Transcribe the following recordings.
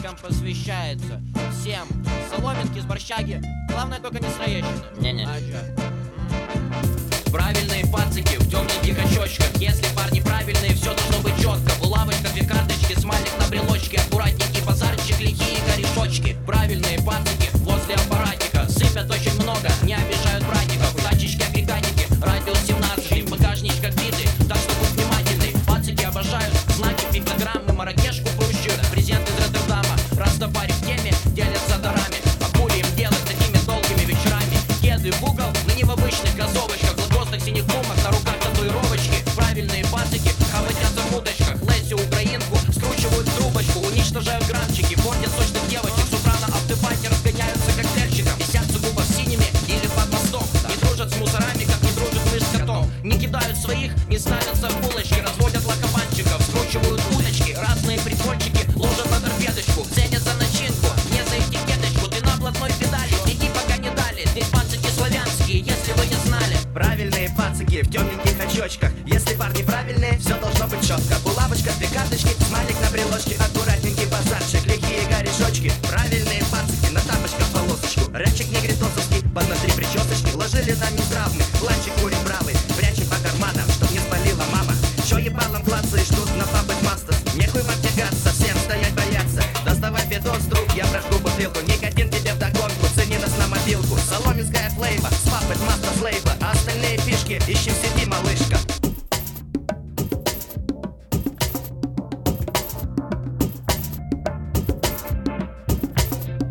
пацикам посвящается. Всем. Соломинки с борщаги. Главное только не сыроежщина. Не-не. Правильные пацики в темненьких очочках. Если парни правильные, все должно быть четко. Булавочка, две карточки, смайлик на брелочке. Аккуратненький базарчик, лихие корешочки. Правильные пацики возле аппаратика. Сыпят очень много, не обижают братиков. Тачечки, агрегатики, радиус 17. В багажничках биты, так что будь внимательный. Пацики обожают знаки, пиктограммы, маракешку прущую. Презент из Роттердама, Растафари в теме, делятся дарами. А хули им делать такими долгими вечерами? Кеды в угол, но не в обычных кроссовочках. Синих гумок, на руках татуировочки. Правильные пацики хаватятся в удочках. Лесю украинку, скручивают трубочку. Уничтожают грамчики, портят сочных девочек. С утра на автопате разгоняются коктейльчиком. Висят сугубо синими или под мостом. Не дружат с мусорами, как не дружит мышь с котом. Не кидают своих, не ставятся в булочки. Разводят лакоманчиков, скручивают удочки. Разные прикольчики ложат на торпедочку. Ценят за начинку, не за этикеточку. Ты на блатной педали, иди пока не дали. Здесь пацики славянские, если вы не знали. Правильные пацики в темненьких очочках. Если парни правильные, все должно быть четко. Булавочка, две карточки, смайлик на брелочке. Аккуратненький базарчик, лихие корешочки. Правильные пацики на тапочках полосочку. Рэпчик негритосовский, под на 3 причесочки. Ложили на нездравный, планчик курим бравый. Прячем по карманам, чтоб не спалила мама. Чё ебалом клацаешь тут на папать мастер? Нехуй вам тягаться, всем стоять бояться. Доставай видос, друг, я прожгу бутылку. Никотин тебе вдогонку, цени нас на мобилку. Соломинская флейва, с папать мастер с лейба. Остальные фишки ищем в сети, малышка.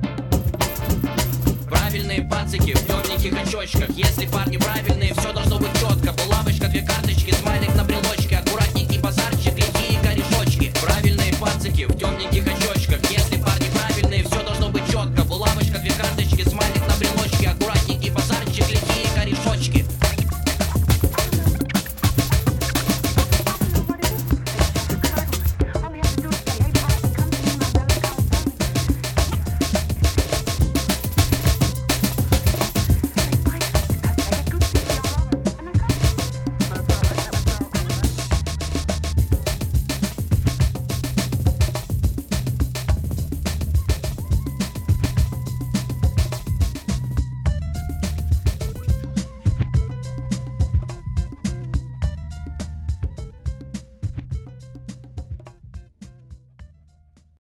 Правильные пацики в темненьких очочках. Если парни правильные, все должно быть